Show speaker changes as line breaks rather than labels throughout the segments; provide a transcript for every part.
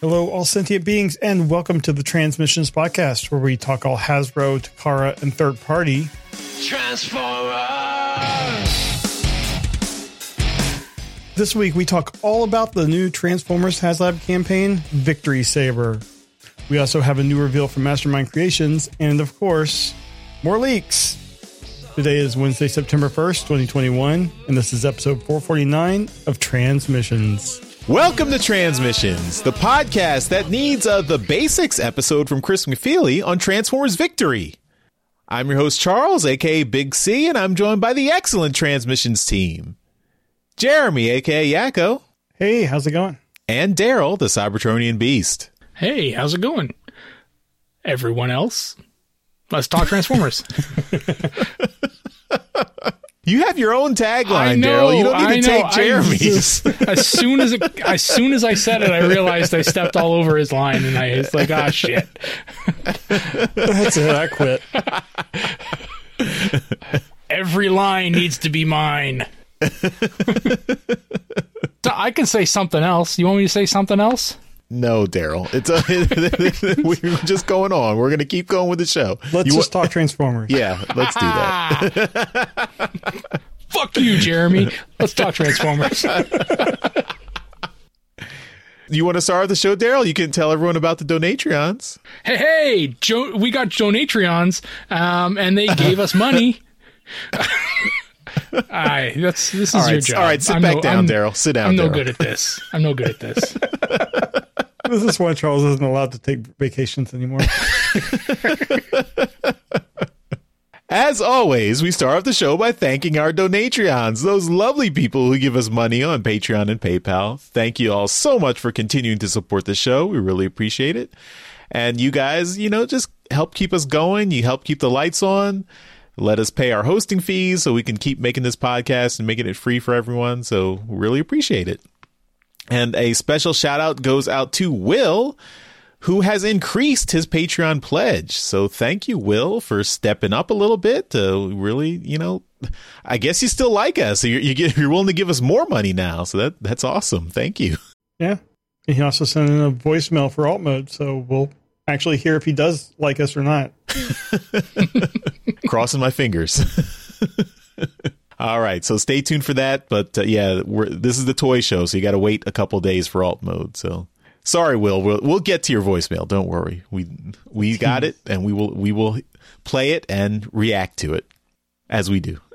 Hello, all sentient beings, and welcome to the Transmissions Podcast, where we talk all Hasbro, Takara, and third party.
Transformers!
This week, we talk all about the new Transformers HasLab campaign, Victory Saber. We also have a new reveal from Mastermind Creations, and of course, more leaks. Today is Wednesday, September 1st, 2021, and this is episode 449 of Transmissions.
Welcome to Transmissions, the podcast that needs a The Basics episode from Chris McFeely on Transformers Victory. I'm your host, Charles, a.k.a. Big C, and I'm joined by the excellent Transmissions team. Jeremy, a.k.a. Yakko.
Hey, how's it going? And
Daryl, the Cybertronian Beast.
Hey, how's it going? Everyone else, let's talk Transformers.
You have your own tagline, Daryl. You don't need to take Jeremy's.
As soon as I said it, I realized I stepped all over his line, and I was like, "Ah, shit."
That's it. I quit.
Every line needs to be mine. So I can say something else. You want me to say something else?
No, Daryl. We're just going on. We're going to keep going with the show.
Let's just talk Transformers.
Yeah, let's do that.
Fuck you, Jeremy. Let's talk Transformers.
You want to start the show, Daryl? You can tell everyone about the Donatreons.
Hey, we got Donatreons, and they gave us money. This is your job.
All right, sit back down, Daryl. Sit down,
I'm
no
good at this.
This is why Charles isn't allowed to take vacations anymore.
As always, we start off the show by thanking our Donatreons, those lovely people who give us money on Patreon and PayPal. Thank you all so much for continuing to support the show. We really appreciate it. And you guys, just help keep us going. You help keep the lights on. Let us pay our hosting fees so we can keep making this podcast and making it free for everyone. So we really appreciate it. And a special shout out goes out to Will, who has increased his Patreon pledge. So thank you, Will, for stepping up a little bit to really, I guess you still like us. So you're willing to give us more money now. So that's awesome. Thank you.
Yeah. And he also sent in a voicemail for alt mode. So we'll actually hear if he does like us or not.
Crossing my fingers. All right, so stay tuned for that. But this is the toy show, so you got to wait a couple days for alt mode. So sorry, Will. We'll get to your voicemail. Don't worry. We got it, and we will play it and react to it as we do.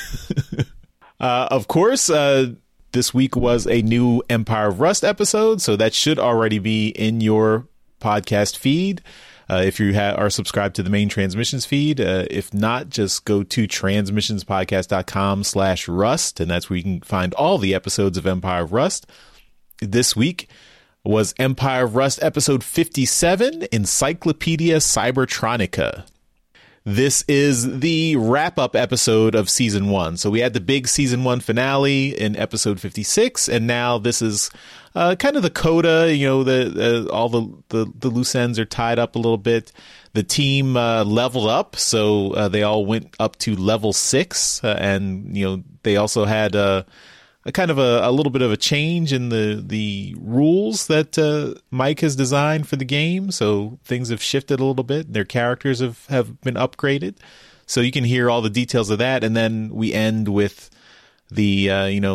Of course, this week was a new Empire of Rust episode, so that should already be in your podcast feed. If you are subscribed to the main Transmissions feed. If not, just go to transmissionspodcast.com/rust, and that's where you can find all the episodes of Empire of Rust. This week was Empire of Rust episode 57, Encyclopedia Cybertronica. This is the wrap-up episode of Season 1. So we had the big Season 1 finale in episode 56, and now this is kind of the coda. All the loose ends are tied up a little bit. The team leveled up, so they all went up to level 6, and they also had a kind of a little bit of a change in the rules that Mike has designed for the game. So things have shifted a little bit. Their characters have been upgraded. So you can hear all the details of that. And then we end with the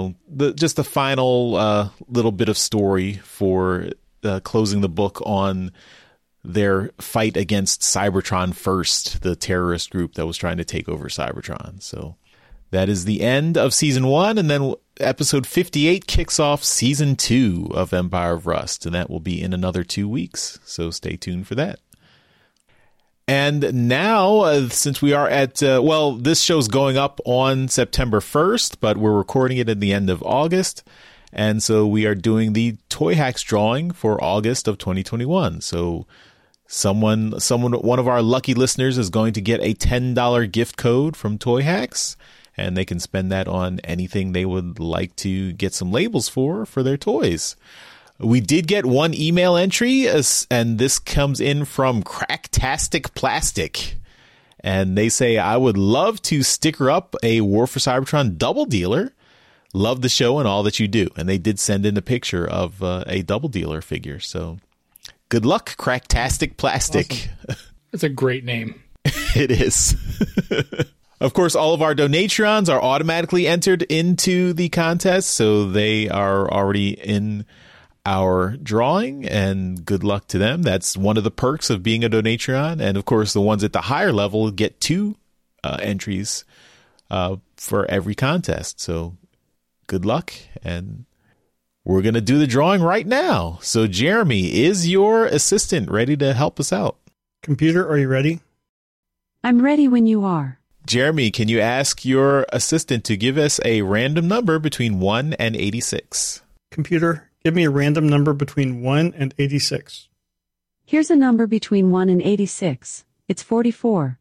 final little bit of story for closing the book on their fight against Cybertron First, the terrorist group that was trying to take over Cybertron. So that is the end of Season 1, and then episode 58 kicks off Season 2 of Empire of Rust, and that will be in another 2 weeks, so stay tuned for that. And now, since we are at, this show's going up on September 1st, but we're recording it at the end of August, and so we are doing the Toy Hacks drawing for August of 2021. So one of our lucky listeners is going to get a $10 gift code from Toy Hacks, and they can spend that on anything they would like to get some labels for their toys. We did get one email entry, and this comes in from Cracktastic Plastic. And they say, I would love to sticker up a War for Cybertron double dealer. Love the show and all that you do. And they did send in a picture of a double dealer figure. So Good luck, Cracktastic Plastic.
Awesome.
It's a great name.
It is. Of course, all of our Donatrons are automatically entered into the contest, so they are already in our drawing, and good luck to them. That's one of the perks of being a Donatron. And of course, the ones at the higher level get 2 entries for every contest. So good luck, and we're going to do the drawing right now. So Jeremy, is your assistant ready to help us out?
Computer, are you ready?
I'm ready when you are.
Jeremy, can you ask your assistant to give us a random number between 1 and 86?
Computer, give me a random number between 1 and 86.
Here's a number between 1 and 86. It's 44.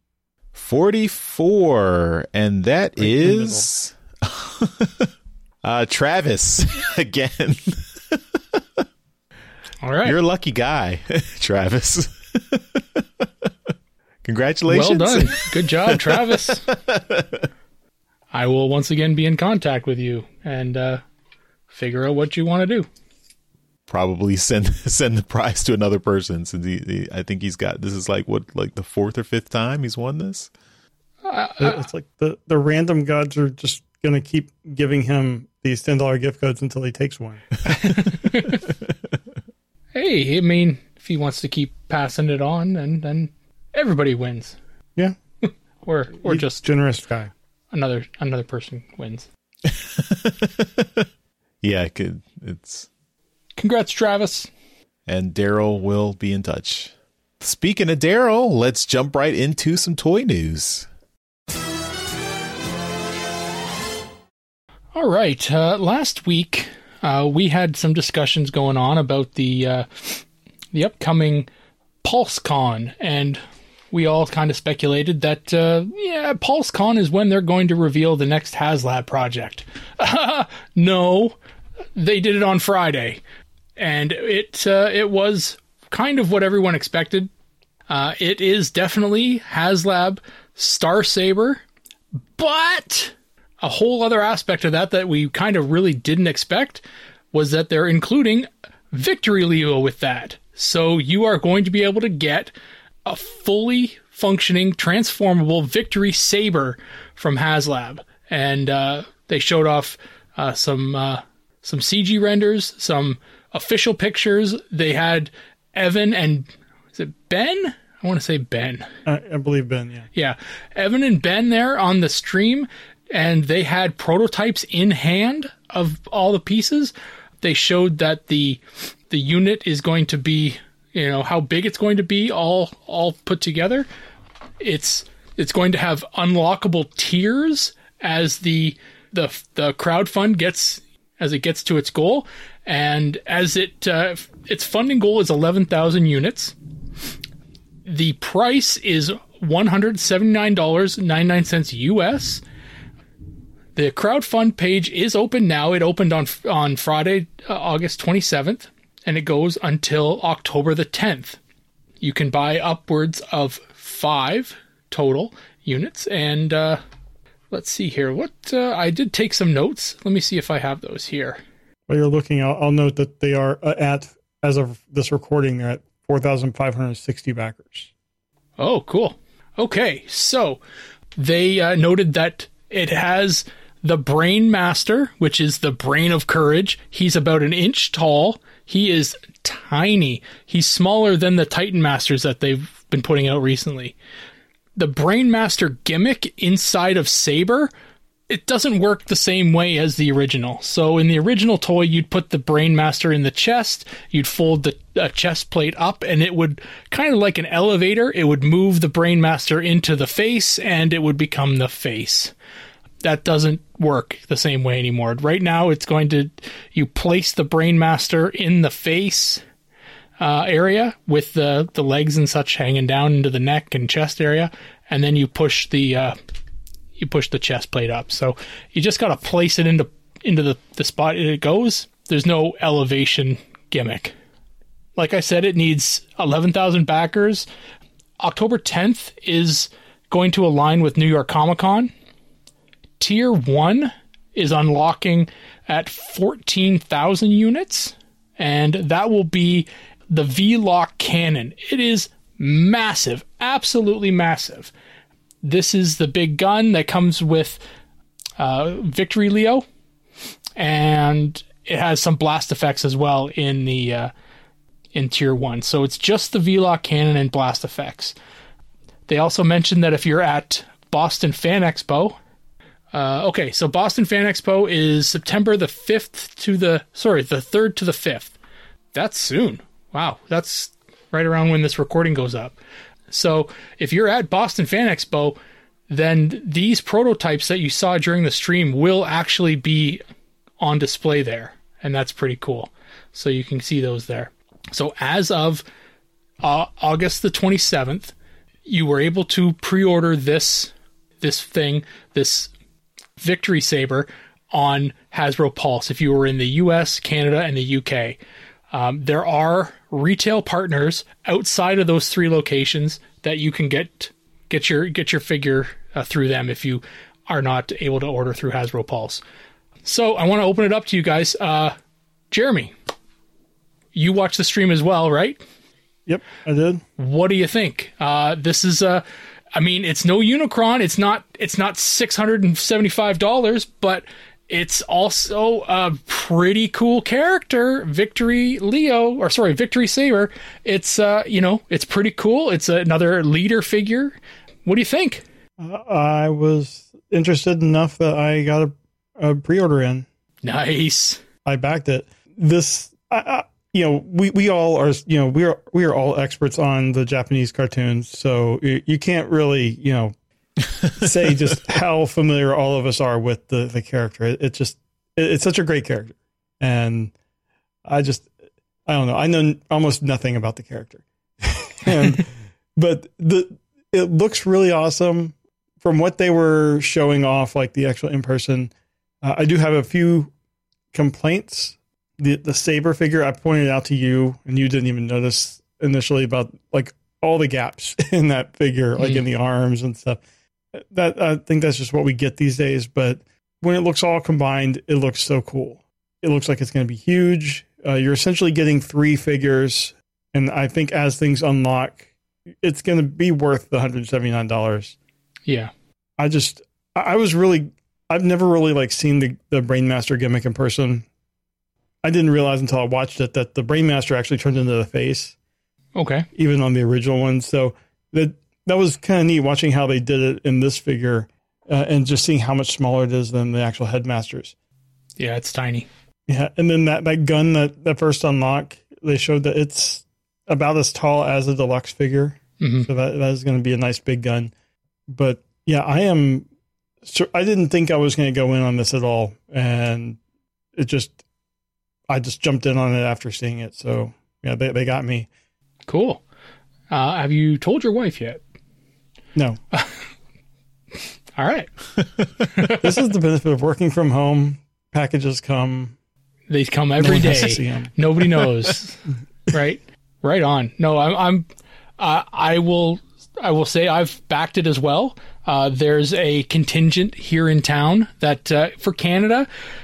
44. And that
Right
is Travis again.
All right.
You're a lucky guy, Travis. Congratulations.
Well done. Good job, Travis. I will once again be in contact with you and figure out what you want to do.
Probably send the prize to another person, since I think he's got, this is like the 4th or 5th time he's won this.
It's like the random gods are just going to keep giving him these $10 gift codes until he takes one.
Hey, I mean, if he wants to keep passing it on, and then everybody wins.
Yeah.
or
He's
just
generous guy.
another person wins.
Yeah, it's.
Congrats, Travis.
And Daryl will be in touch. Speaking of Daryl, let's jump right into some toy news.
All right. Last week, we had some discussions going on about the upcoming PulseCon, and we all kind of speculated that, PulseCon is when they're going to reveal the next HasLab project. No, they did it on Friday, and it was kind of what everyone expected. It is definitely HasLab Star Saber, but a whole other aspect of that we kind of really didn't expect was that they're including Victory Leo with that. So you are going to be able to get a fully functioning, transformable Victory Saber from HasLab. And they showed off some CG renders, some official pictures. They had Evan and, is it Ben? I want to say Ben.
I believe Ben, yeah.
Yeah. Evan and Ben there on the stream, and they had prototypes in hand of all the pieces. They showed that the unit is going to be, how big it's going to be all put together. It's going to have unlockable tiers as the crowdfund gets to its goal, and as its funding goal is 11,000 units. The price is $179.99 US. The crowdfund page is open now. It opened on Friday, August 27th, and it goes until October the 10th. You can buy upwards of 5 total units, and let's see here. I did take some notes. Let me see if I have those here.
While you're looking, I'll note that they are as of this recording, they're at 4,560 backers.
Oh, cool. Okay, so they noted that it has the Brain Master, which is the Brain of Courage. He's about 1 inch tall. He is tiny. He's smaller than the Titan Masters that they've been putting out recently. The Brain Master gimmick inside of Saber, it doesn't work the same way as the original. So in the original toy, you'd put the Brain Master in the chest, you'd fold the chest plate up, and it would, kind of like an elevator, it would move the Brain Master into the face, and it would become the face. That doesn't work the same way anymore. Right now, you place the Brain Master in the face area with the legs and such hanging down into the neck and chest area, and then you push the chest plate up. So you just got to place it into the spot it goes. There's no elevation gimmick. Like I said, it needs 11,000 backers. October 10th is going to align with New York Comic Con. Tier 1 is unlocking at 14,000 units, and that will be the V-Lock cannon. It is massive, absolutely massive. This is the big gun that comes with Victory Leo, and it has some blast effects as well in the in Tier 1. So it's just the V-Lock cannon and blast effects. They also mentioned that if you're at Boston Fan Expo, so Boston Fan Expo is September the 3rd to the 5th. That's soon. Wow, that's right around when this recording goes up. So if you're at Boston Fan Expo, then these prototypes that you saw during the stream will actually be on display there, and that's pretty cool. So you can see those there. So as of August the 27th, you were able to pre-order this Victory Saber on Hasbro Pulse if you were in the US, Canada, and the UK. There are retail partners outside of those 3 locations that you can get your figure through them if you are not able to order through Hasbro Pulse. So I want to open it up to you guys. Jeremy, you watched the stream as well, right?
Yep, I did.
What do you think? This is it's no Unicron. It's not $675, but it's also a pretty cool character, Victory Saber. It's it's pretty cool. It's another leader figure. What do you think?
I was interested enough that I got a pre-order in.
Nice.
I backed it. This, we all are, we are all experts on the Japanese cartoons, so you can't really, say just how familiar all of us are with the character. It's such a great character, and I don't know. I know almost nothing about the character, but it looks really awesome from what they were showing off, like the actual in person. I do have a few complaints. The Saber figure, I pointed out to you, and you didn't even notice initially about like all the gaps in that figure, like in the arms and stuff. That I think that's just what we get these days. But when it looks all combined, it looks so cool. It looks like it's going to be huge. You're essentially getting 3 figures, and I think as things unlock, it's going to be worth the $179.
Yeah,
I've never really like seen the Brainmaster gimmick in person. I didn't realize until I watched it that the Brainmaster actually turned into the face.
Okay.
Even on the original one. So that was kind of neat watching how they did it in this figure and just seeing how much smaller it is than the actual Headmasters.
Yeah, it's tiny.
Yeah. And then that gun that first unlock, they showed that it's about as tall as a deluxe figure. Mm-hmm. So that is going to be a nice big gun. But yeah, I didn't think I was going to go in on this at all. And I just jumped in on it after seeing it. So yeah, they got me.
Cool. Have you told your wife yet?
No.
All right.
This is the benefit of working from home. Packages come.
They come every day. Nobody knows. Right on. No, I will say I've backed it as well. There's a contingent here in town that for Canada,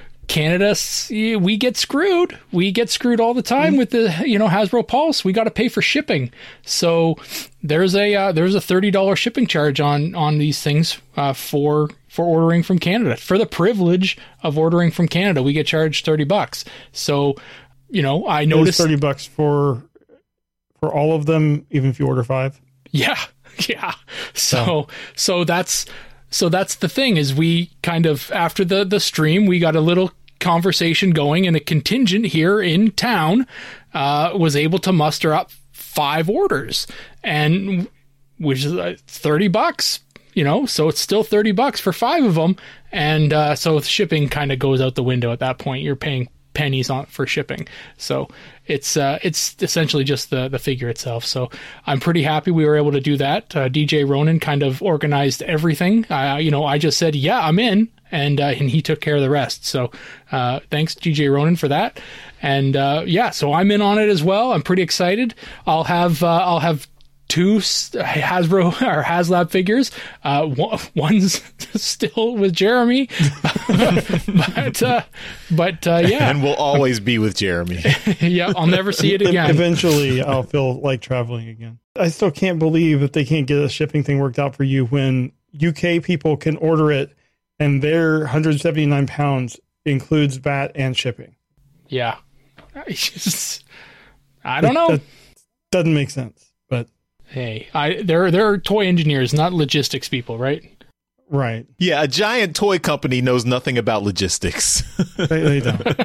we get screwed. We get screwed all the time with the Hasbro Pulse. We got to pay for shipping. So there's a $30 shipping charge on these things for ordering from Canada. For the privilege of ordering from Canada, we get charged $30. So I noticed
$30 for all of them, even if you order 5.
Yeah. So that's the thing is we kind of, after the stream, we got a little conversation going, and a contingent here in town was able to muster up 5 orders, and which is $30, so it's still $30 for 5 of them. And so shipping kind of goes out the window at that point. You're paying pennies for shipping. So it's essentially just the figure itself. So I'm pretty happy we were able to do that. DJ Ronan kind of organized everything. I just said, yeah, I'm in. And he took care of the rest. So thanks, DJ Ronan, for that. And so I'm in on it as well. I'm pretty excited. I'll have two Hasbro or HasLab figures. One's still with Jeremy, but yeah,
And we'll always be with Jeremy.
yeah, I'll never see it again.
Eventually, I'll feel like traveling again. I still can't believe that they can't get a shipping thing worked out for you when UK people can order it and their 179 pounds includes VAT and shipping.
Yeah, I don't know.
That doesn't make sense, but
Hey, they're toy engineers, not logistics people, right?
right.
Yeah, a giant toy company knows nothing about logistics.
They don't.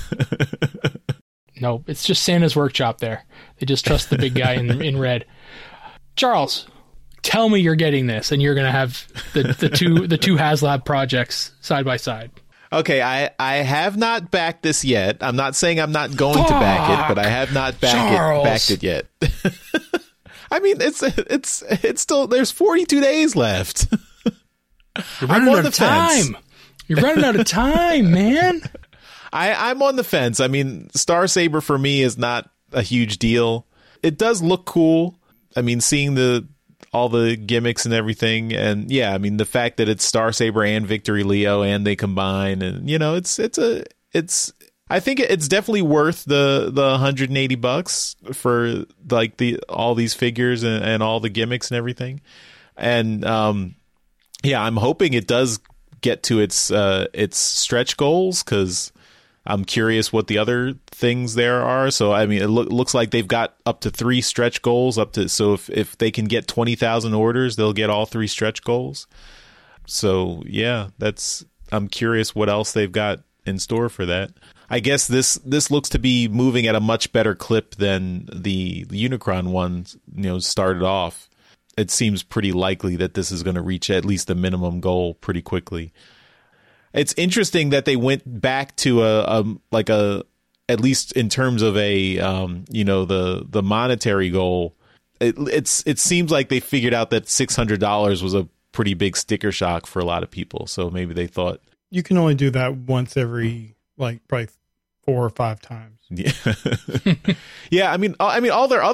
No, it's just Santa's workshop there. They just trust the big guy in red. Charles, tell me you're getting this, and you're going to have the two HasLab projects side by side.
Okay, I have not backed this yet. I'm not saying I'm not going to back it, but I have not backed it yet. I mean, it's still, there's 42 days left.
You're running out of time. You're running out of time, man.
I'm on the fence. I mean, Star Saber for me is not a huge deal. It does look cool. I mean, seeing all the gimmicks and everything, and yeah, I mean the fact that it's Star Saber and Victory Leo and they combine, and you know, it's I think it's definitely worth the $180 for like all these figures and all the gimmicks and everything. And yeah, I'm hoping it does get to its stretch goals, because I'm curious what the other things there are. So I mean, it looks like they've got up to 3 stretch goals so if they can get 20,000 orders, they'll get all 3 stretch goals. So yeah, I'm curious what else they've got in store for that. I guess this looks to be moving at a much better clip than the Unicron one, started off. It seems pretty likely that this is going to reach at least the minimum goal pretty quickly. It's interesting that they went back to at least in terms of the monetary goal. It seems like they figured out that $600 was a pretty big sticker shock for a lot of people. So maybe they thought
You can only do that once every probably 4 or 5 times.
Yeah. Yeah, I mean all their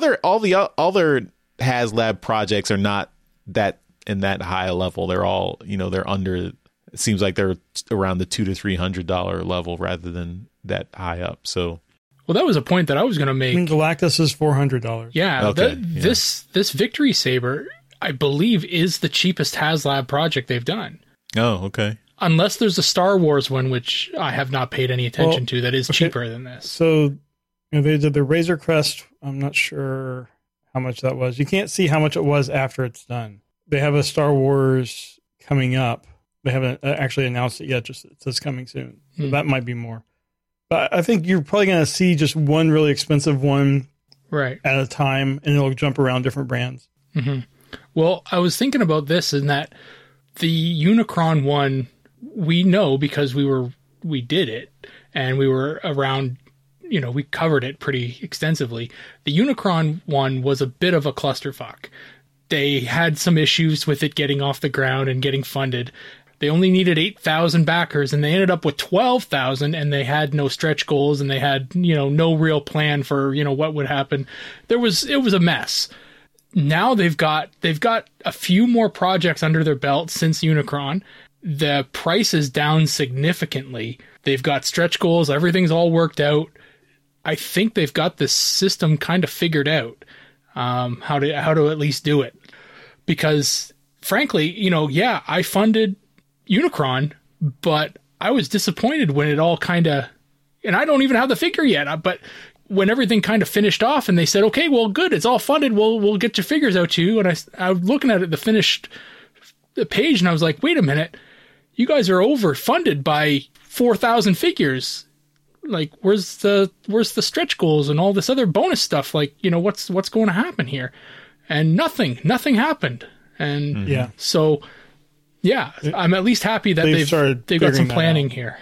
HasLab projects are not that in that high a level. They're all, they're under, it seems like they're around the $200 to $300 level rather than that high up. So,
well, that was a point that I was going to make.
I mean, Galactus is $400.
Yeah,
Okay,
this Victory Saber, I believe, is the cheapest HasLab project they've done.
Oh, okay.
Unless there's a Star Wars one, which I have not paid any attention to, that is cheaper than this.
So, they did the Razor Crest. I'm not sure how much that was. You can't see how much it was after it's done. They have a Star Wars coming up. They haven't actually announced it yet. Just it says coming soon. So that might be more. But I think you're probably going to see just one really expensive one
right
at a time, and it'll jump around different brands.
Mm-hmm. Well, I was thinking about this in that the Unicron one, we know because we did it and we were around, we covered it pretty extensively. The Unicron one was a bit of a clusterfuck. They had some issues with it getting off the ground and getting funded. They only needed 8,000 backers and they ended up with 12,000, and they had no stretch goals and they had, no real plan for, what would happen. It was a mess. Now they've got a few more projects under their belt since Unicron. The price is down significantly. They've got stretch goals. Everything's all worked out. I think they've got this system kind of figured out, how to at least do it. Because frankly, I funded Unicron, but I was disappointed when it all kind of, and I don't even have the figure yet, but when everything kind of finished off and they said, okay, well, good, it's all funded, we'll get your figures out to you. And I was looking at it, the finished page, and I was like, wait a minute, you guys are overfunded by 4,000 figures. Like, where's the stretch goals and all this other bonus stuff? Like, what's going to happen here? And nothing happened. And so, yeah, I'm at least happy that they've got some planning here.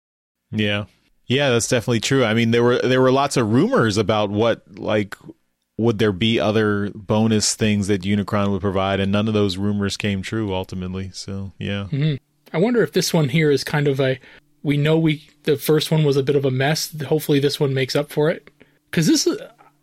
Yeah. Yeah, that's definitely true. I mean, there were lots of rumors about would there be other bonus things that Unicron would provide, and none of those rumors came true ultimately. So, yeah.
Mm-hmm. I wonder if this one here is kind of the first one was a bit of a mess. Hopefully this one makes up for it. Because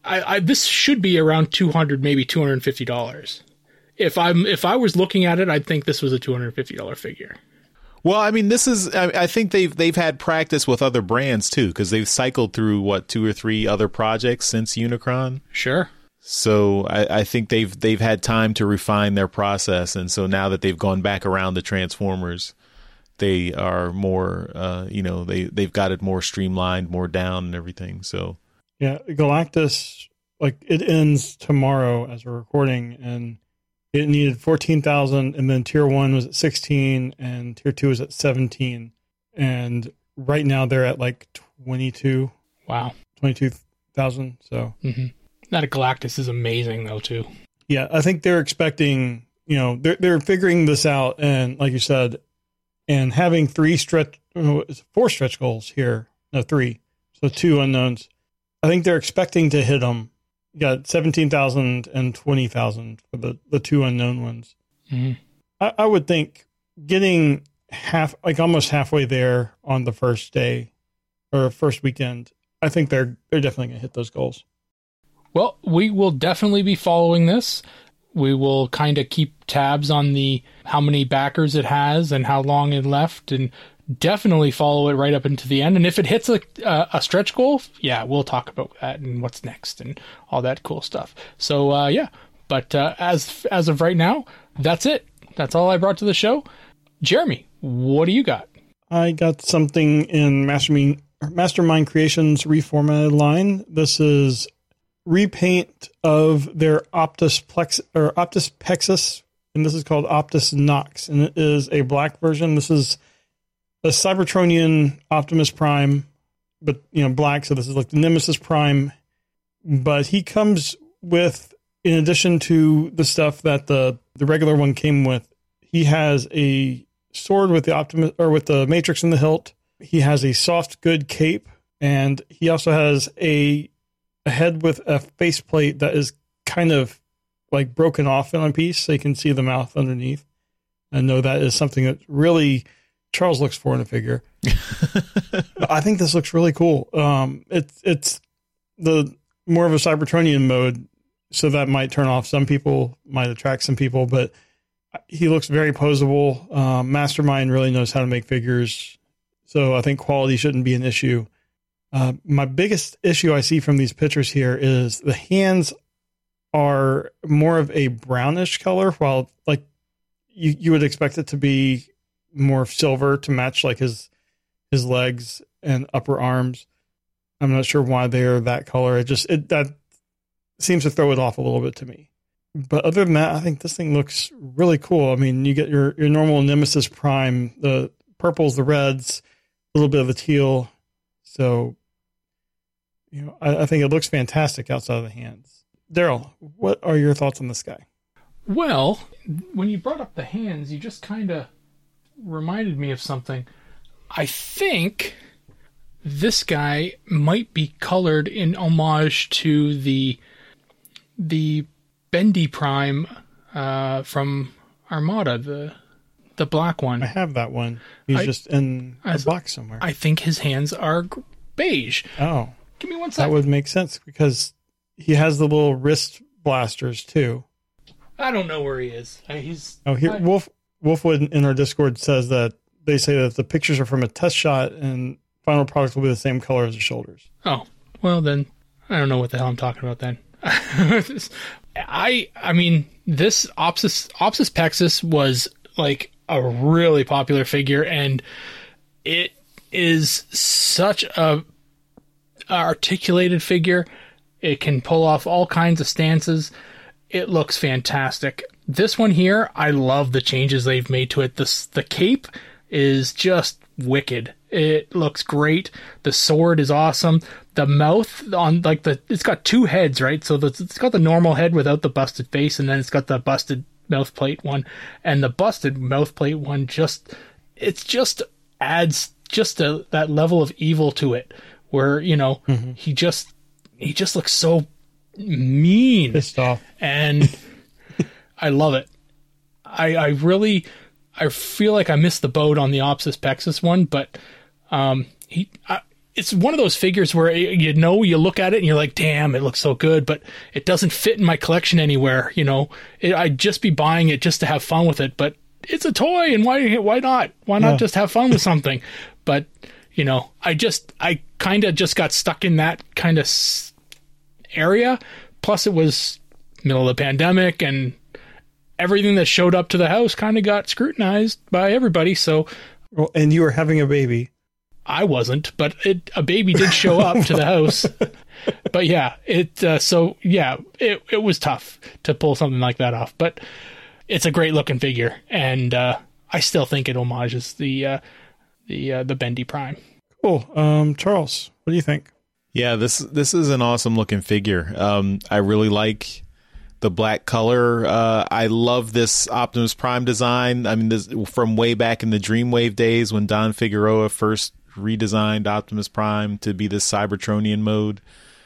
this should be around $200, maybe $250. If I was looking at it, I'd think this was a $250 figure.
Well, I mean, this is, I think they've had practice with other brands too, because they've cycled through 2 or 3 other projects since Unicron.
Sure. So
I think they've had time to refine their process, and so now that they've gone back around the Transformers, they are more, they've got it more streamlined, more down, and everything. So
yeah, Galactus, like, it ends tomorrow as we're recording, and it needed 14,000, and then Tier 1 was at 16, and Tier 2 was at 17, and right now they're at like 22.
Wow,
22,000. So.
Mm-hmm. That Galactus is amazing, though, too.
Yeah, I think they're expecting, they're figuring this out, and like you said, and having 4 stretch goals here, no, 3, so 2 unknowns. I think they're expecting to hit them. You got 17,000 and 20,000 for the 2 unknown ones.
Mm-hmm.
I would think getting almost halfway there on the first day or first weekend, I think they're definitely going to hit those goals.
Well, we will definitely be following this. We will kind of keep tabs on how many backers it has and how long it left, and definitely follow it right up into the end. And if it hits a stretch goal, yeah, we'll talk about that and what's next and all that cool stuff. So, yeah. But as of right now, that's it. That's all I brought to the show. Jeremy, what do you got?
I got something in Mastermind Creations reformatted line. This is repaint of their Optus Pexus, and this is called Optus Nox, and it is a black version. This is a Cybertronian Optimus Prime, but black. So this is like the Nemesis Prime, but he comes with, in addition to the stuff that the regular one came with, he has a sword with the Matrix in the hilt. He has a soft good cape, and he also has a head with a faceplate that is kind of like broken off in a piece, so you can see the mouth underneath. I know that is something that really Charles looks for in a figure. I think this looks really cool. It's the more of a Cybertronian mode, so that might turn off some people, might attract some people, but he looks very posable. Mastermind really knows how to make figures, so I think quality shouldn't be an issue. My biggest issue I see from these pictures here is the hands are more of a brownish color, while like you would expect it to be more silver to match like his legs and upper arms. I'm not sure why they're that color. That seems to throw it off a little bit to me. But other than that, I think this thing looks really cool. I mean, you get your normal Nemesis Prime, the purples, the reds, a little bit of the teal. So, I think it looks fantastic outside of the hands. Daryl, what are your thoughts on this guy?
Well, when you brought up the hands, you just kind of reminded me of something. I think this guy might be colored in homage to the Bendy Prime from Armada, the black one.
I have that one. He's just in a box somewhere.
I think his hands are beige.
Oh.
Give me one second.
That would make sense because he has the little wrist blasters too.
I don't know where he is.
Wolfwood in our Discord says that they say that the pictures are from a test shot and final product will be the same color as the shoulders.
Oh, well then, I don't know what the hell I'm talking about then. I mean, this Optus Pexus was like a really popular figure, and it is such a articulated figure. It can pull off all kinds of stances. It looks fantastic. This one here, I love the changes they've made to it. The cape is just wicked. It looks great. The sword is awesome. The mouth on it's got 2 heads, right? So it's got the normal head without the busted face, and then it's got the busted mouth plate one. And the busted mouth plate one just adds that level of evil to it, where he just looks so mean,
pissed off,
and I love it. I feel like I missed the boat on the Optus Pexus one, but it's one of those figures where, you look at it and you're like, damn, it looks so good, but it doesn't fit in my collection anywhere. I'd just be buying it just to have fun with it, but it's a toy, and why not? Why not just have fun with something? But, I kind of just got stuck in that kind of area. Plus it was middle of the pandemic, and everything that showed up to the house kind of got scrutinized by everybody. So,
well, and you were having a baby.
I wasn't, but a baby did show up to the house. But yeah, it was tough to pull something like that off. But it's a great looking figure, and I still think it homages the Bendy Prime.
Cool. Charles, what do you think?
Yeah, this is an awesome looking figure. I really like the black color. I love this Optimus Prime design. I mean, this from way back in the Dreamwave days when Don Figueroa first redesigned Optimus Prime to be this Cybertronian mode,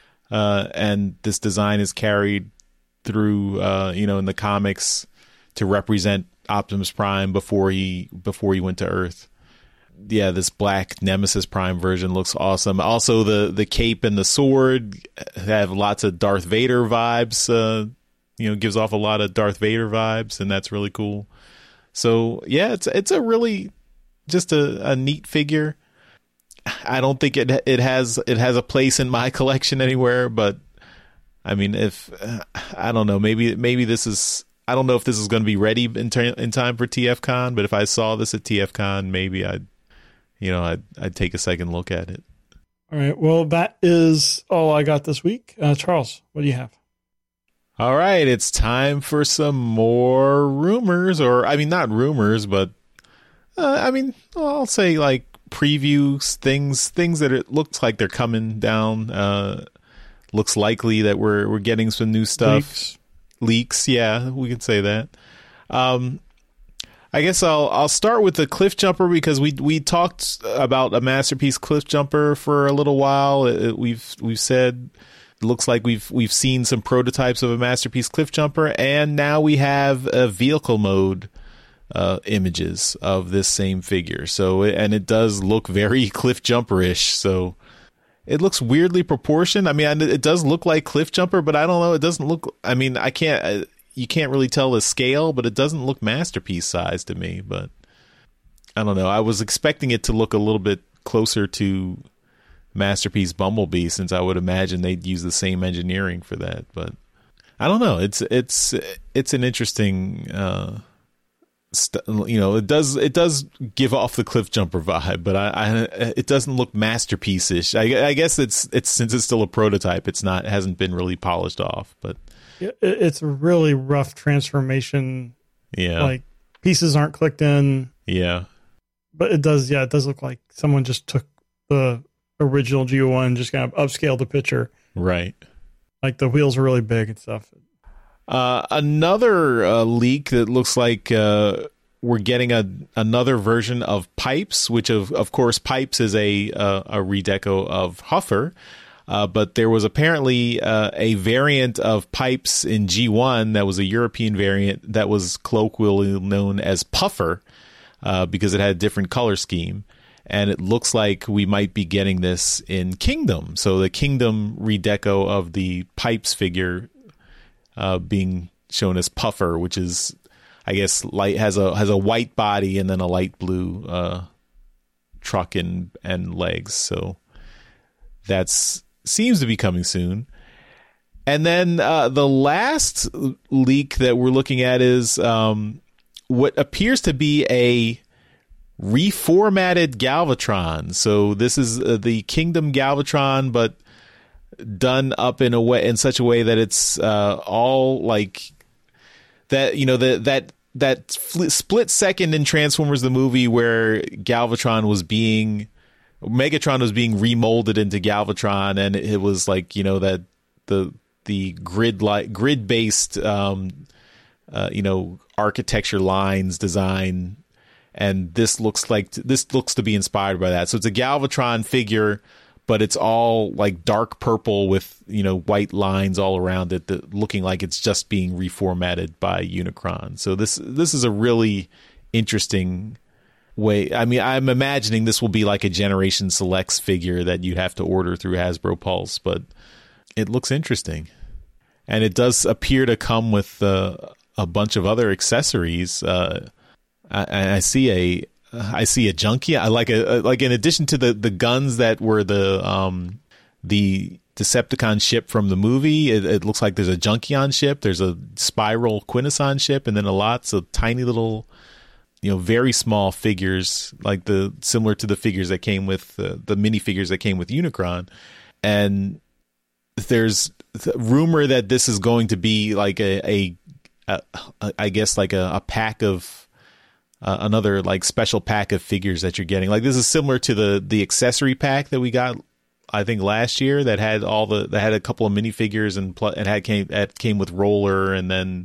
and this design is carried through, in the comics to represent Optimus Prime before he went to Earth. Yeah, this black Nemesis Prime version looks awesome. Also, the cape and the sword have lots of Darth Vader vibes. Gives off a lot of Darth Vader vibes, and that's really cool. So yeah, it's a really just a neat figure. I don't think it has a place in my collection anywhere, but I mean, if I don't know, maybe this is, I don't know if this is going to be ready in time for TFCon, but if I saw this at TFCon, maybe I'd take a second look at it.
All right. Well, that is all I got this week. Charles, what do you have?
All right, it's time for some more rumors, or I mean, not rumors, but I'll say like previews, things that it looks like they're coming down. Looks likely that we're getting some new stuff. Leaks, yeah, we could say that. I guess I'll start with the Cliff Jumper, because we talked about a Masterpiece Cliff Jumper for a little while. We've said it looks like we've seen some prototypes of a Masterpiece Cliff Jumper, and now we have a vehicle mode images of this same figure. So, and it does look very Cliff Jumper-ish. So it looks weirdly proportioned. I mean, it does look like Cliff Jumper, but I don't know. It doesn't look, I mean, you can't really tell the scale, but it doesn't look Masterpiece size to me. But I don't know. I was expecting it to look a little bit closer to Masterpiece Bumblebee, since I would imagine they'd use the same engineering for that. But I don't know. It's an interesting, it does give off the Cliff Jumper vibe, but it doesn't look Masterpiece-ish. I guess it's since it's still a prototype, it hasn't been really polished off, but
it's a really rough transformation.
Yeah,
like pieces aren't clicked in.
Yeah,
but it does look like someone just took the original G1 and just kind of upscaled the picture.
Right.
Like the wheels are really big and stuff.
Another leak that looks like we're getting another version of Pipes, which of course Pipes is a redeco of Huffer, but there was apparently a variant of Pipes in G1 that was a European variant that was colloquially known as Puffer, because it had a different color scheme. And it looks like we might be getting this in Kingdom. So the Kingdom redeco of the Pipes figure being shown as Puffer, which is, I guess, has a white body and then a light blue truck and legs. So that's seems to be coming soon. And then the last leak that we're looking at is what appears to be a reformatted Galvatron. So this is the Kingdom Galvatron, but done up in such a way that it's all like that. That split second in Transformers the movie where Megatron was being remolded into Galvatron, and it was like that the grid based architecture lines design. And this looks to be inspired by that. So it's a Galvatron figure, but it's all like dark purple with white lines all around it, looking like it's just being reformatted by Unicron. So this is a really interesting way. I mean, I'm imagining this will be like a Generation Selects figure that you have to order through Hasbro Pulse, but it looks interesting. And it does appear to come with a bunch of other accessories. I see a junkie. I like in addition to the guns that were the Decepticon ship from the movie. It looks like there's a Junkion ship. There's a Spiral Quintesson ship, and then lots of tiny little, very small figures, like similar to the figures that came with the minifigures that came with Unicron. And there's rumor that this is going to be like I guess like a pack of another like special pack of figures that you're getting. Like this is similar to the accessory pack that we got, I think, last year that had had a couple of minifigures and came with Roller, and then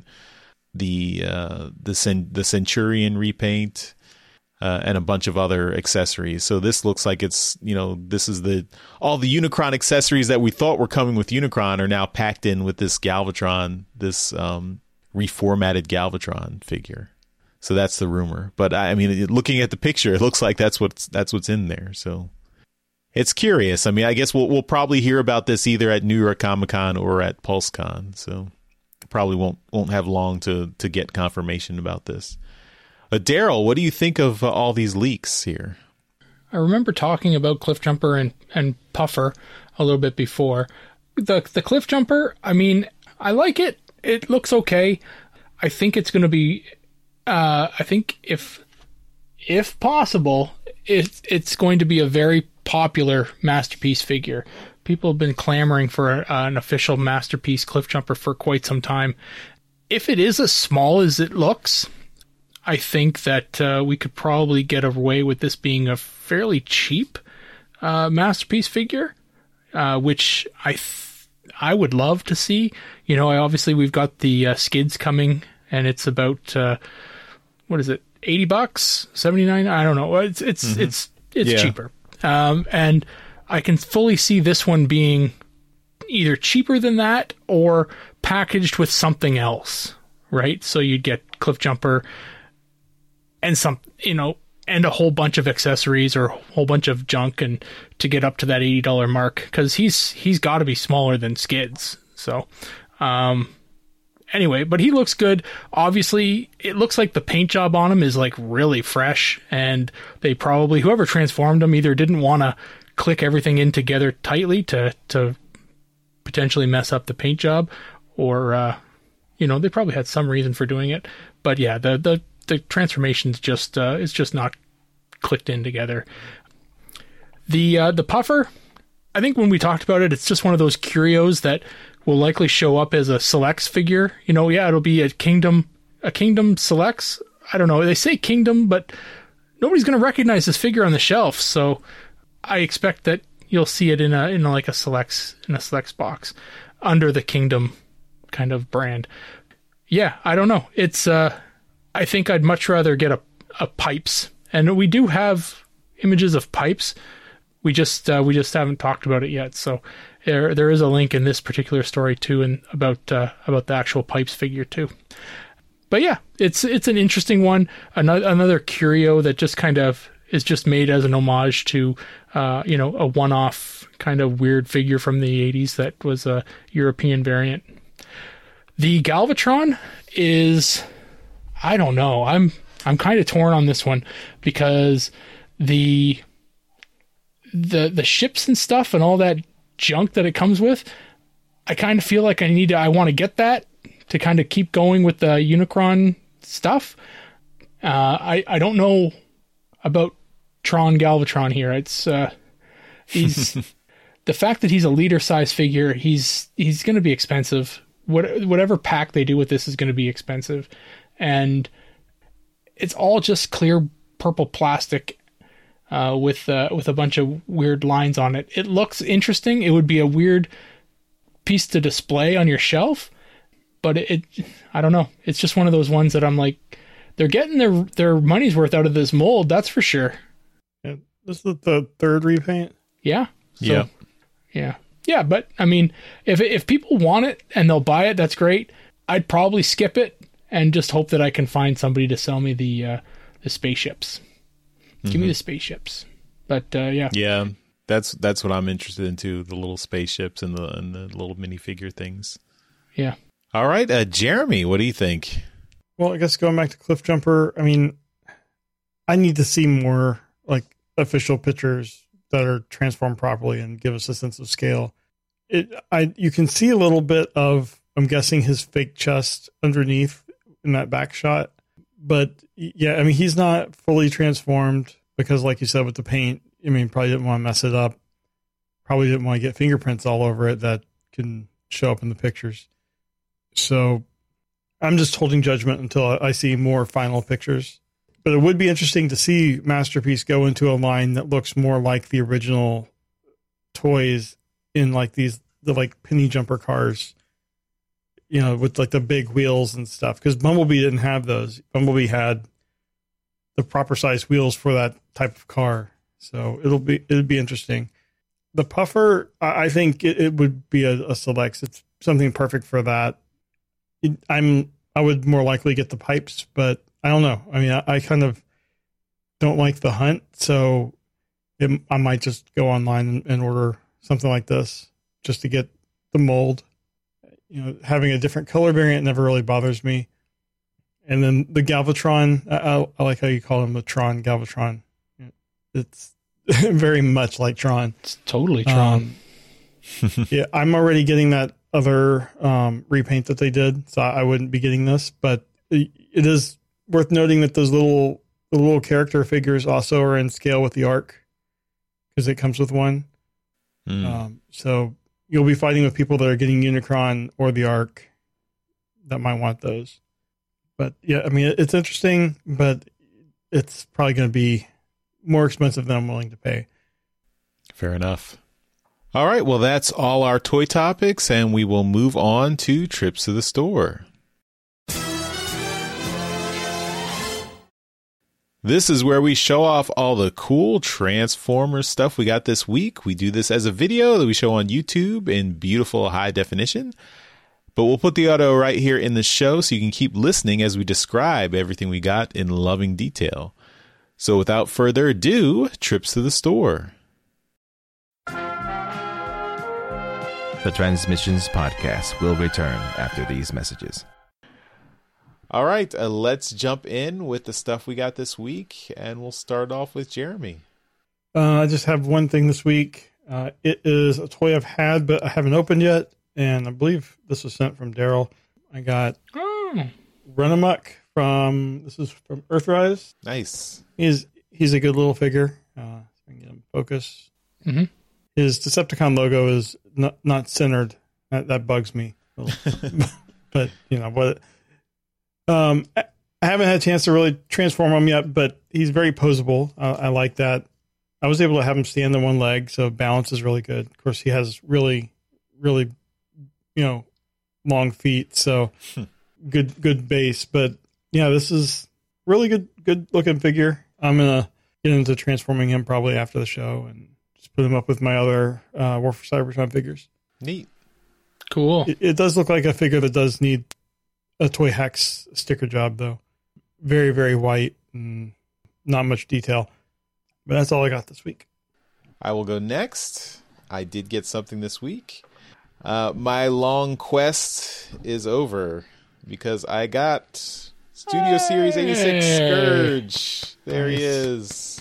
the Centurion repaint and a bunch of other accessories. So this looks like it's, this is all the Unicron accessories that we thought were coming with Unicron are now packed in with this Galvatron, this reformatted Galvatron figure. So that's the rumor. But I mean, looking at the picture, it looks like that's what's in there. So it's curious. I mean, I guess we'll probably hear about this either at New York Comic Con or at PulseCon. So probably won't have long to get confirmation about this. Daryl, what do you think of all these leaks here?
I remember talking about Cliffjumper and Puffer a little bit before. The Cliffjumper, I mean, I like it. It looks okay. I think it's going to be. I think if possible, it's going to be a very popular Masterpiece figure. People have been clamoring for an official Masterpiece Cliffjumper for quite some time. If it is as small as it looks, I think that we could probably get away with this being a fairly cheap Masterpiece figure, which I would love to see. Obviously we've got the skids coming, and it's about what is it, $80, $79? I don't know. It's cheaper, and I can fully see this one being either cheaper than that or packaged with something else, right? So you'd get Cliffjumper and and a whole bunch of accessories or a whole bunch of junk, and to get up to that $80 mark, because he's got to be smaller than Skids. So anyway, but he looks good. Obviously, it looks like the paint job on him is like really fresh, and they probably, whoever transformed him, either didn't want to click everything in together tightly to potentially mess up the paint job, or they probably had some reason for doing it. But yeah, the transformation's just it's just not clicked in together. The Puffer, I think when we talked about it, it's just one of those curios that will likely show up as a Selects figure. It'll be a Kingdom Selects. I don't know. They say Kingdom, but nobody's going to recognize this figure on the shelf. So I expect that you'll see it in a Selects box under the Kingdom kind of brand. Yeah, I don't know. It's I think I'd much rather get a Pipes, and we do have images of Pipes. We just haven't talked about it yet. So there is a link in this particular story too, and about the actual Pipes figure too. But yeah, it's an interesting one. Another curio that just kind of is just made as an homage to a one-off kind of weird figure from the 80s that was a European variant. The Galvatron is, I don't know. I'm kind of torn on this one, because the ships and stuff and all that junk that it comes with, I kind of feel like I want to get that to kind of keep going with the Unicron stuff. I don't know about Tron Galvatron here. It's he's the fact that he's a leader size figure, he's going to be expensive. Whatever pack they do with this is going to be expensive, and it's all just clear purple plastic with a bunch of weird lines on it. It looks interesting. It would be a weird piece to display on your shelf, but I don't know. It's just one of those ones that I'm like, they're getting their money's worth out of this mold, that's for sure.
Yeah, this is the third repaint.
Yeah. So, yeah. Yeah, but I mean, if people want it and they'll buy it, that's great. I'd probably skip it and just hope that I can find somebody to sell me the spaceships. Give me the spaceships. But yeah.
Yeah, that's what I'm interested in too, the little spaceships and the little minifigure things.
Yeah.
All right, Jeremy, what do you think?
Well, I guess going back to Cliff Jumper, I mean, I need to see more like official pictures that are transformed properly and give us a sense of scale. You can see a little bit of, I'm guessing, his fake chest underneath in that back shot. But yeah, I mean, he's not fully transformed because, like you said, with the paint, I mean, probably didn't want to mess it up. Probably didn't want to get fingerprints all over it that can show up in the pictures. So I'm just holding judgment until I see more final pictures. But it would be interesting to see Masterpiece go into a line that looks more like the original toys in like the like penny jumper cars, you know, with like the big wheels and stuff. Because Bumblebee didn't have those. Bumblebee had the proper size wheels for that type of car. So it'd be interesting. The Puffer, I think it would be a select. It's something perfect for that. I would more likely get the pipes, but I don't know. I mean, I kind of don't like the hunt, so I might just go online and order something like this just to get the mold. You know, having a different color variant never really bothers me. And then the Galvatron, I like how you call him the Tron Galvatron. It's very much like Tron.
It's totally Tron.
Yeah, I'm already getting that other repaint that they did, so I wouldn't be getting this. But it is worth noting that those little character figures also are in scale with the Ark because it comes with one. So you'll be fighting with people that are getting Unicron or the Ark that might want those. But yeah, I mean, it's interesting, but it's probably going to be more expensive than I'm willing to pay.
Fair enough. All right, well, that's all our toy topics, and we will move on to trips to the store. This is where we show off all the cool Transformers stuff we got this week. We do this as a video that we show on YouTube in beautiful high definition. But we'll put the audio right here in the show so you can keep listening as we describe everything we got in loving detail. So without further ado, trips to the store.
The Transmissions Podcast will return after these messages.
All right, let's jump in with the stuff we got this week, and we'll start off with Jeremy.
I just have one thing this week. It is a toy I've had, but I haven't opened yet, and I believe this was sent from Daryl. I got Run Amok from Earthrise.
Nice.
He's a good little figure. I can get him focus.
Mm-hmm.
His Decepticon logo is not centered. That bugs me. But you know what? I haven't had a chance to really transform him yet, but he's very poseable. I like that. I was able to have him stand on one leg, so balance is really good. Of course, he has really, really, long feet, so good base. But yeah, this is really good looking figure. I'm gonna get into transforming him probably after the show and just put him up with my other War for Cybertron figures.
Neat.
Cool.
It does look like a figure that does need a Toy Hex sticker job, though. Very, very white and not much detail. But that's all I got this week.
I will go next. I did get something this week. My long quest is over because I got Studio Series 86 Scourge. There he is.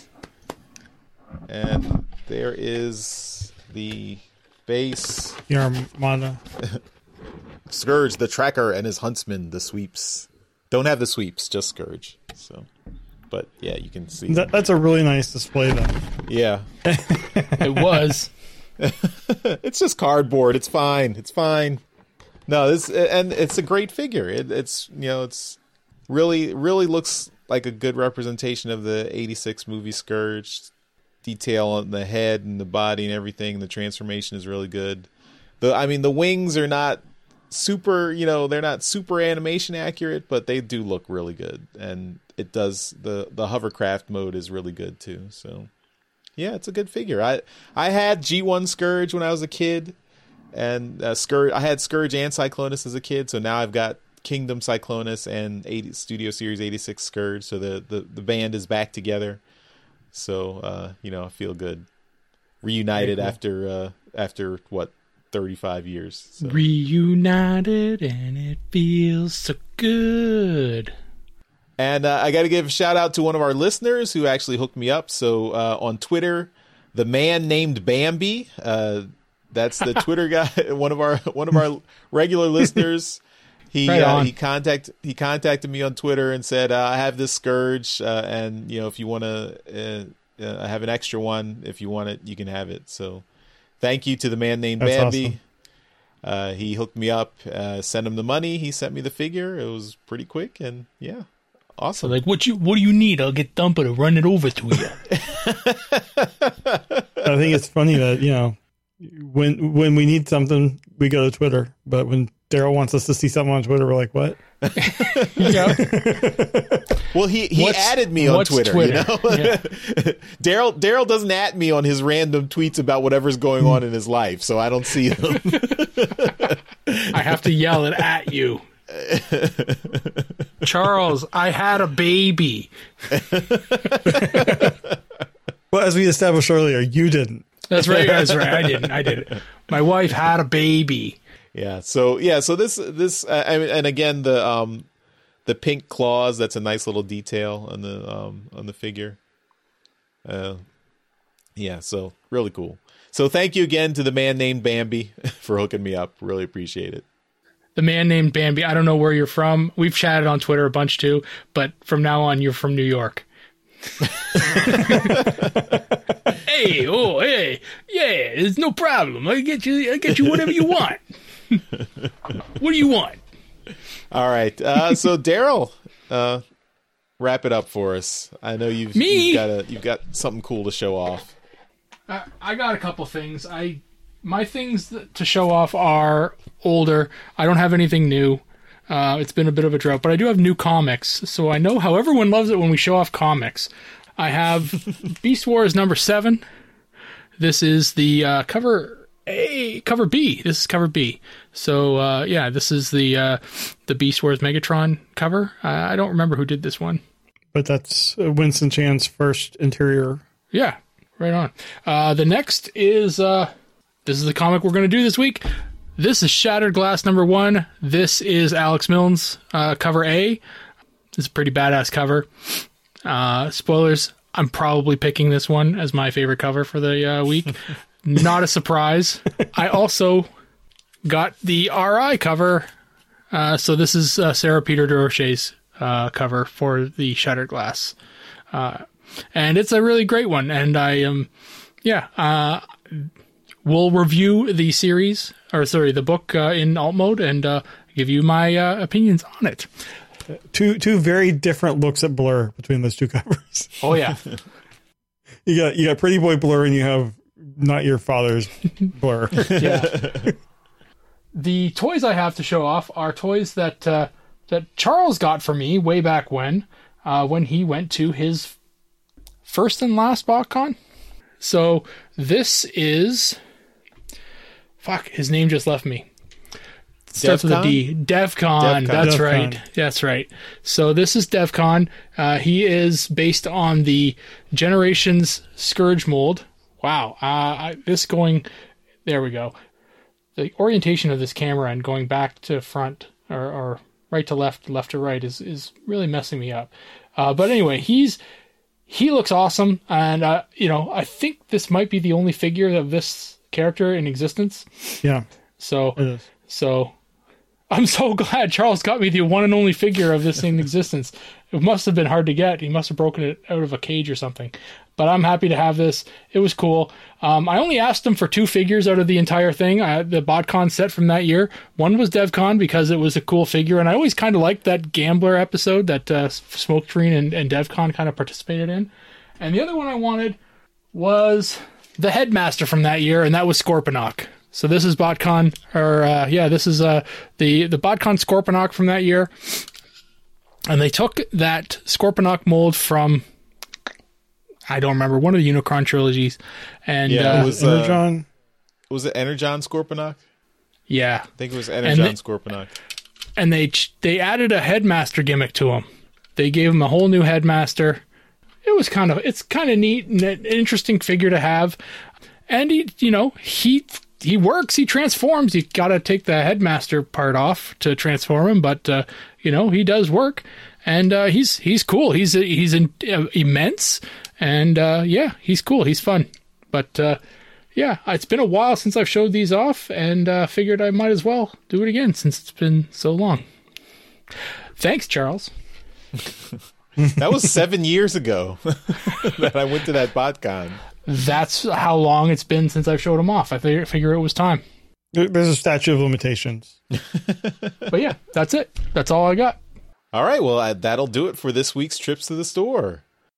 And there is the base.
The Armada.
Scourge, the tracker, and his huntsman, the sweeps. Don't have the sweeps, just Scourge. So, but yeah, you can see.
That's a really nice display, though.
Yeah.
It was.
It's just cardboard. It's fine. It's fine. No, it's a great figure. It's really looks like a good representation of the 86 movie Scourge. Detail on the head and the body and everything. The transformation is really good. The wings are not super, they're not super animation accurate, but they do look really good. And it does, the hovercraft mode is really good too. So yeah, it's a good figure. I had G1 Scourge when I was a kid, and Scourge. I had Scourge and Cyclonus as a kid, so now I've got Kingdom Cyclonus and Studio Series 86 Scourge. So the band is back together. So, I feel good. Reunited after what, 35 years. So.
Reunited, and it feels so good.
And I got to give a shout out to one of our listeners who actually hooked me up. So on Twitter, the man named Bambi, that's the Twitter guy, one of our regular listeners. He contacted me on Twitter and said, I have this Scourge, and if you want to, I have an extra one. If you want it, you can have it. So thank you to the man named Bambi. Awesome. He hooked me up, sent him the money. He sent me the figure. It was pretty quick, and yeah. Awesome.
So what do you need? I'll get Dumper to run it over to you.
I think it's funny that, when we need something, we go to Twitter. But when Daryl wants us to see something on Twitter, we're like, what?
Yeah.
Well, he added me on Twitter. Yeah. Daryl doesn't at me on his random tweets about whatever's going on in his life, so I don't see them.
I have to yell it at you. Charles, I had a baby.
Well, as we established earlier, you didn't.
That's right. I didn't. My wife had a baby.
Yeah. So this and again the pink claws, that's a nice little detail on the figure. Yeah. So really cool. So thank you again to the man named Bambi for hooking me up. Really appreciate it.
The man named Bambi. I don't know where you're from. We've chatted on Twitter a bunch too, but from now on, you're from New York. Hey, yeah, there's no problem. I get you whatever you want. What do you want?
All right. So Daryl, wrap it up for us. I know you've got something cool to show off.
I got a couple things. My things to show off are older. I don't have anything new. It's been a bit of a drought, but I do have new comics. So I know how everyone loves it when we show off comics. I have Beast Wars number 7. This is the cover B. This is cover B. So this is the Beast Wars Megatron cover. I don't remember who did this one, but
that's Winston Chan's first interior.
Yeah, right on. The next is this is the comic we're going to do this week. This is Shattered Glass number 1. This is Alex Milne's cover A. It's a pretty badass cover. Spoilers, I'm probably picking this one as my favorite cover for the week. Not a surprise. I also got the RI cover. So this is Sarah Peter DeRoche's cover for the Shattered Glass. And it's a really great one. And I we'll review the the book in alt mode and give you my opinions on it.
Two very different looks at Blur between those two covers.
Oh yeah.
You got Pretty Boy Blur and you have Not Your Father's Blur.
Yeah. The toys I have to show off are toys that Charles got for me way back when he went to his first and last BotCon. So this is his name just left me. Starts with a D. DevCon. That's right. That's right. So this is DevCon. He is based on the Generations Scourge mold. Wow. There we go. The orientation of this camera and going back to front or right to left to right is really messing me up. But anyway, he looks awesome. And, I think this might be the only figure of this character in existence.
Yeah.
So I'm so glad Charles got me the one and only figure of this in existence. It must have been hard to get. He must have broken it out of a cage or something. But I'm happy to have this. It was cool. I only asked him for 2 figures out of the entire thing. The BotCon set from that year. One was DevCon because it was a cool figure. And I always kind of liked that Gambler episode that Smokescreen and DevCon kind of participated in. And the other one I wanted was the Headmaster from that year, and that was Scorponok. So this is BotCon, this is the BotCon Scorponok from that year. And they took that Scorponok mold from, I don't remember, one of the Unicron trilogies. And
it was
Energon.
Was it Energon Scorponok?
Yeah.
I think it was Energon Scorponok.
And they added a Headmaster gimmick to him. They gave him a whole new Headmaster. it's kind of neat and an interesting figure to have. And he works, he transforms. You got to take the headmaster part off to transform him, but he does work, and he's cool. He's immense, and he's cool. He's fun, but it's been a while since I've showed these off, and figured I might as well do it again since it's been so long. Thanks, Charles.
That was 7 years ago that I went to that BotCon.
That's how long it's been since I've showed them off. I figure it was time.
There's a statute of limitations.
But yeah, that's it. That's all I got.
All right, well, that'll do it for this week's Trips to the Store.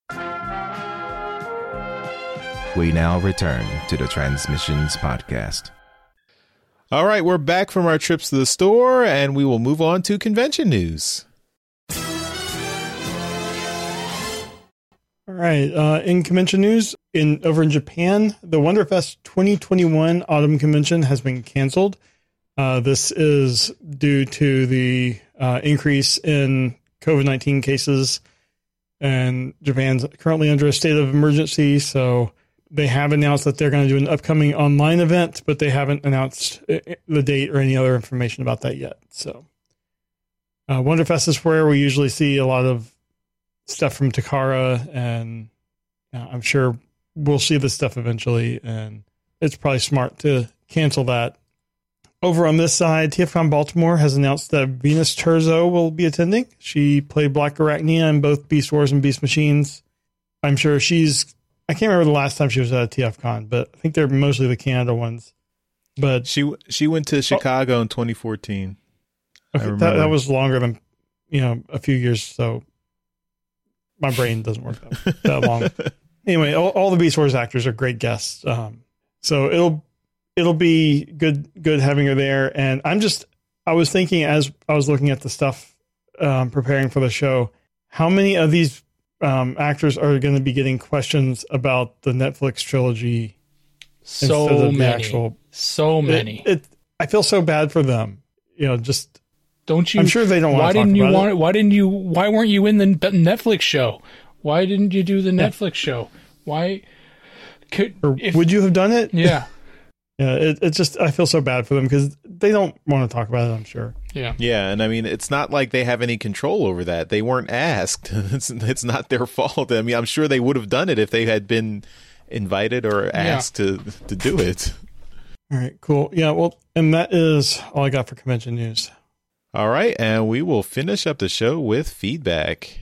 We now return to the Transmissions Podcast.
All right, we're back from our trips to the store, and we will move on to convention news.
All right. In convention news, over in Japan, the Wonderfest 2021 Autumn Convention has been canceled. This is due to the increase in COVID-19 cases, and Japan's currently under a state of emergency. So they have announced that they're going to do an upcoming online event, but they haven't announced the date or any other information about that yet. So Wonderfest is where we usually see a lot of stuff from Takara, and I'm sure we'll see this stuff eventually, and it's probably smart to cancel that. Over on this side, TFCon Baltimore has announced that Venus Terzo will be attending. She played Black Arachnia in both Beast Wars and Beast Machines. I'm sure I can't remember the last time she was at a TFCon, but I think they're mostly the Canada ones. But
she went to Chicago in 2014.
Okay, that was longer than a few years, so my brain doesn't work that long. Anyway, all the Beast Wars actors are great guests. So it'll be good having her there. And I was thinking as I was looking at the stuff, preparing for the show, how many of these actors are going to be getting questions about the Netflix trilogy?
So many.
I feel so bad for them.
Don't you?
I'm sure they don't want to talk about it.
Why weren't you in the Netflix show? Why didn't you do the Netflix show? Why?
Would you have done it?
Yeah.
Yeah. I feel so bad for them because they don't want to talk about it, I'm sure.
Yeah.
Yeah. And I mean, it's not like they have any control over that. They weren't asked. It's not their fault. I mean, I'm sure they would have done it if they had been invited or asked to do it.
All right, cool. Yeah. Well, and that is all I got for convention news.
All right, and we will finish up the show with feedback.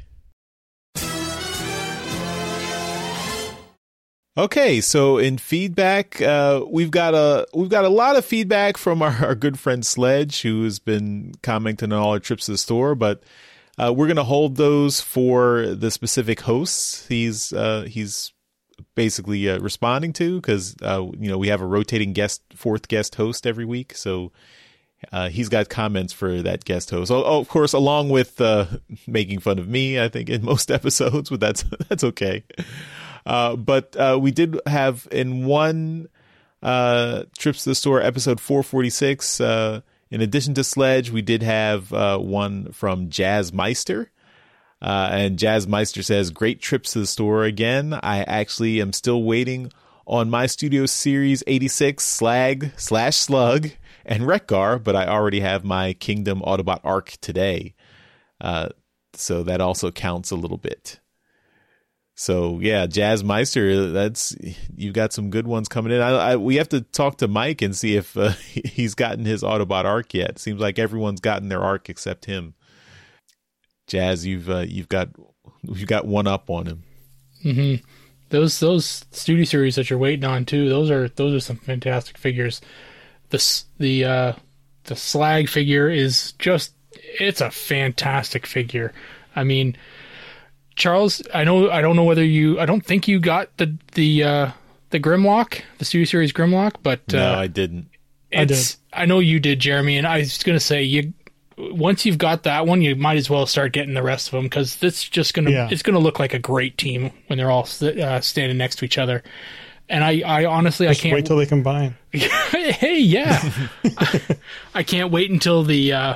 Okay, so in feedback, we've got a lot of feedback from our good friend Sledge, who has been commenting on all our trips to the store, but we're going to hold those for the specific hosts he's basically responding to, because we have a rotating fourth guest host every week, so he's got comments for that guest host. Of course, along with making fun of me, I think, in most episodes, but that's okay. But we did have in one Trips to the Store, episode 446, in addition to Sledge, we did have one from Jazz Meister. And Jazz Meister says, great trips to the store again. I actually am still waiting on my Studio Series 86 Slag/Slug and Wreck-Gar, but I already have my Kingdom Autobot Arc today. So that also counts a little bit. So yeah, Jazz Meister, you've got some good ones coming in. We have to talk to Mike and see if he's gotten his Autobot Arc yet. Seems like everyone's gotten their Arc except him. Jazz, you've got one up on him.
Mm-hmm. Those Studio Series that you're waiting on too. Those are some fantastic figures. The Slag figure is it's a fantastic figure. I mean, Charles, I don't know whether I don't think you got the Grimlock, the Studio Series Grimlock, but
no, I didn't.
I know you did, Jeremy, and I was going to say once you've got that one, you might as well start getting the rest of them, because it's just it's gonna look like a great team when they're all standing next to each other. And I honestly I can't
wait till they combine.
Hey, yeah, I can't wait until the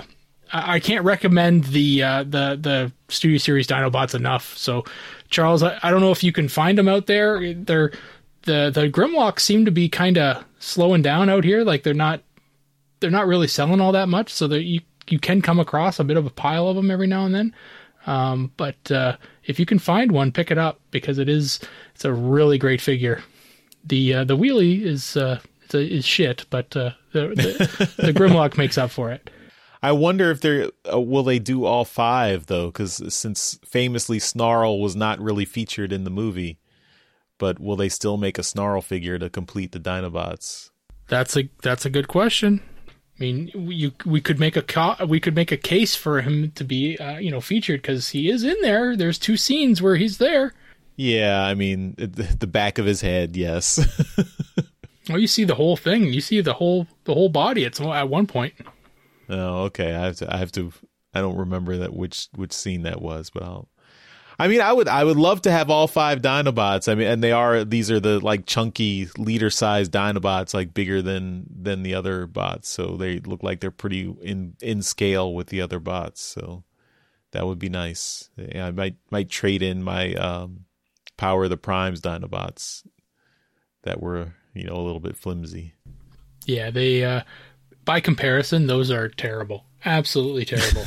I can't recommend the Studio Series Dinobots enough. So, Charles, I don't know if you can find them out there. The Grimlocks seem to be kind of slowing down out here. Like they're not really selling all that much. So that you can come across a bit of a pile of them every now and then. But if you can find one, pick it up because it's a really great figure. The wheelie is shit, but the Grimlock makes up for it.
I wonder if will they do all 5 though, because since famously Snarl was not really featured in the movie, but will they still make a Snarl figure to complete the Dinobots?
That's a good question. I mean, we could make a case for him to be featured because he is in there. There's 2 scenes where he's there.
Yeah, I mean the back of his head, yes.
Oh, you see the whole thing. You see the whole body. It's at one point.
Oh, okay. I have to. I don't remember that which scene that was, but I would love to have all 5 Dinobots. I mean, and these are the like chunky liter-sized Dinobots, like bigger than the other bots. So they look like they're pretty in scale with the other bots. So that would be nice. Yeah, I might trade in my Power of the Primes Dinobots that were a little bit flimsy.
Yeah, they by comparison, those are terrible. Absolutely terrible.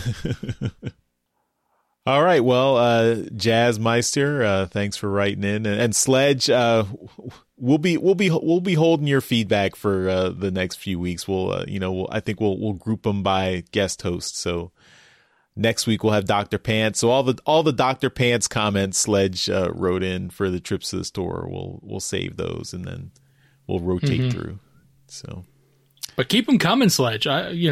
All right. Well, Jazzmeister, thanks for writing in, and Sledge. We'll be holding your feedback for the next few weeks. I think we'll group them by guest host. So next week we'll have Dr. Pants. So all the Dr. Pants comments Sledge wrote in for the trips to the store, we'll save those and then we'll rotate through. So,
but keep them coming, Sledge.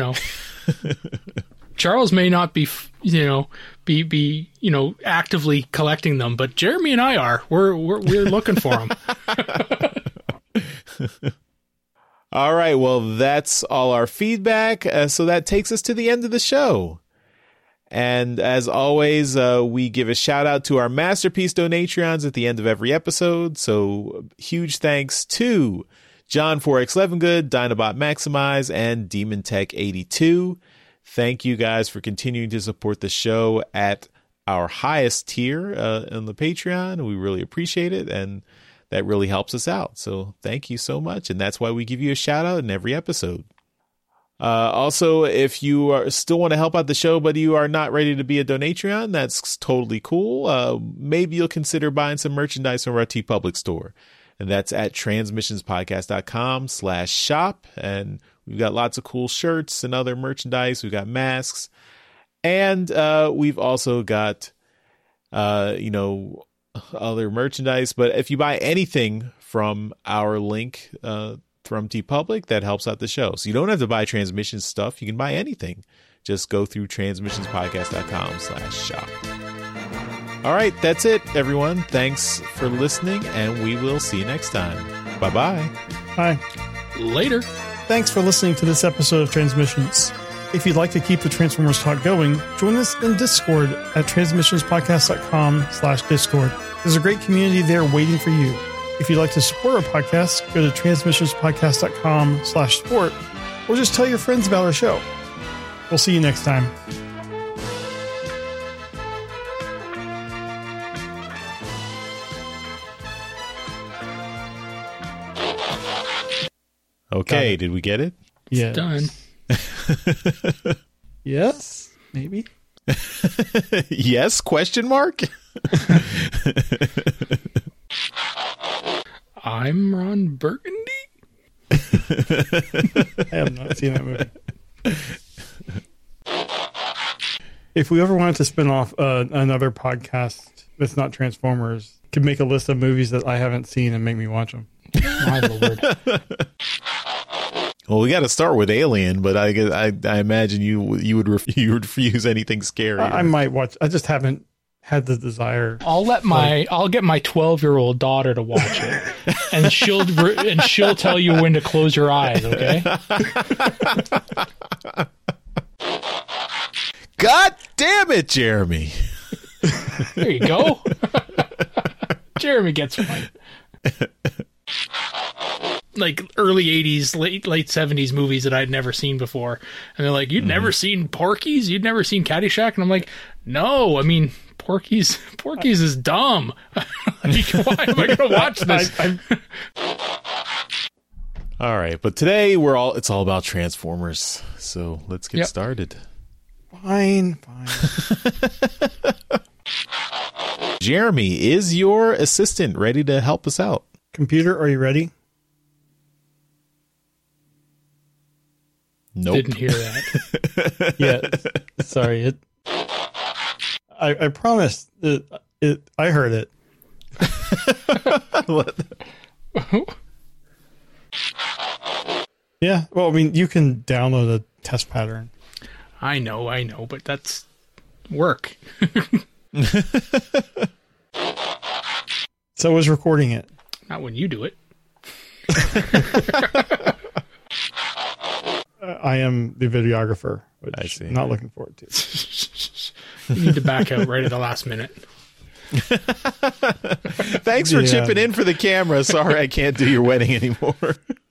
Charles may not be, be actively collecting them, but Jeremy and I are. We're looking for them.
All right. Well, that's all our feedback. So that takes us to the end of the show. And as always, we give a shout out to our Masterpiece Donatreons at the end of every episode. So huge thanks to John 4X Levengood, Dinobot Maximize, and Demon Tech 82. Thank you guys for continuing to support the show at our highest tier on the Patreon. We really appreciate it, and that really helps us out. So thank you so much, and that's why we give you a shout out in every episode. Also, if you still want to help out the show, but you are not ready to be a Donatreon, that's totally cool. Maybe you'll consider buying some merchandise from our TeePublic store, and that's at transmissionspodcast.com/shop. And we've got lots of cool shirts and other merchandise. We've got masks, and we've also got, other merchandise. But if you buy anything from our link, from TeePublic, that helps out the show. So you don't have to buy Transmissions stuff. You can buy anything. Just go through transmissionspodcast.com/shop. All right. That's it, everyone. Thanks for listening, and we will see you next time. Bye-bye.
Bye.
Later.
Thanks for listening to this episode of Transmissions. If you'd like to keep the Transformers talk going, join us in Discord at transmissionspodcast.com/Discord. There's a great community there waiting for you. If you'd like to support our podcast, go to transmissionspodcast.com/support, or just tell your friends about our show. We'll see you next time.
Okay, did we get it?
Yeah.
Done.
Yes? Maybe?
Yes? Question mark?
I'm Ron Burgundy?
I have not seen that movie. If we ever wanted to spin off another podcast that's not Transformers, could make a list of movies that I haven't seen and make me watch them.
My lord.
Well, we got to start with Alien, but I imagine you would refuse anything scary.
I might watch. I just haven't had the desire.
I'll get my 12-year-old daughter to watch it, and she'll tell you when to close your eyes. Okay.
God damn it, Jeremy!
There you go. Jeremy gets one. like early 80s, late 70s movies that I'd never seen before. And they're like, you'd never seen Porky's? You'd never seen Caddyshack? And I'm like, no, I mean, Porky's is dumb. Like, why am I going to watch this?
All right, but today it's all about Transformers. So let's get started.
Fine.
Jeremy, is your assistant ready to help us out?
Computer, are you ready?
Nope.
Didn't hear that.
Yeah. Sorry. I promised. I heard it.
What?
Yeah. Well, I mean, you can download a test pattern.
I know, but that's work.
So is recording it.
Not when you do it.
I am the videographer, which
I see.
I'm not looking forward to.
You need to back out right at the last minute.
Thanks for chipping in for the camera. Sorry I can't do your wedding anymore.